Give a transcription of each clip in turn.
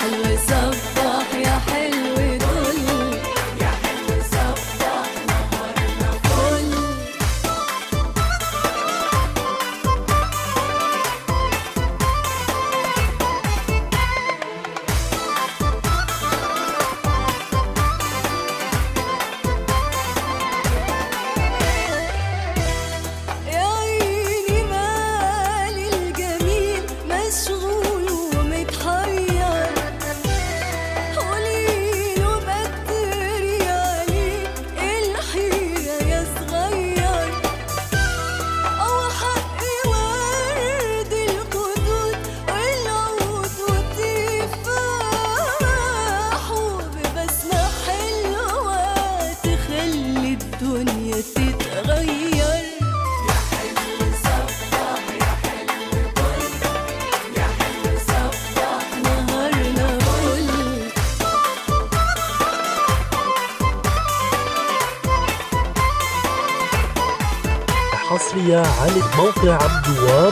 حلو صبح يا حلو طل، يا حلو صبح نهارنا فل. الدنيا تتغير. يا حلو صبح يا حلو طل، يا حلو صبح نهارنا فل. حصرية على موقع عبد الوهاب.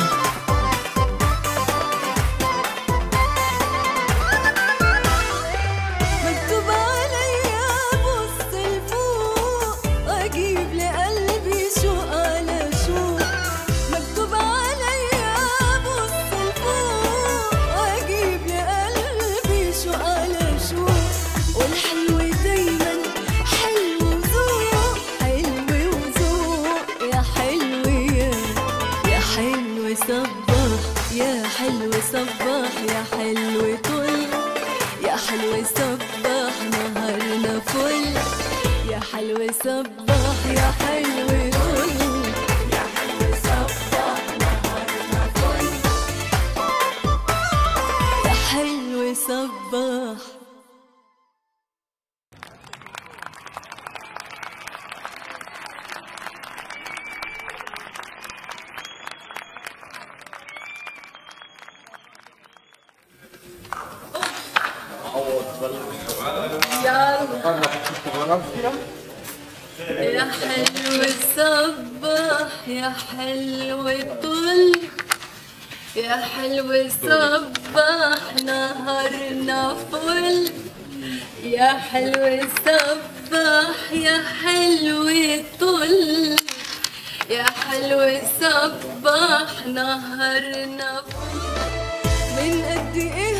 يا حلو صباح يا حلو طل، يا حلو صباح نهارنا فل. يا حلو صباح يا حلو طل، يا حلو صباح نهارنا فل. يا حلو صباح. يا حلو صباح يا حلو طل، يا حلو صباح نهارنا فل. يا حلو صباح يا حلو طل، يا حلو صباح نهارنا فل. من قد ايه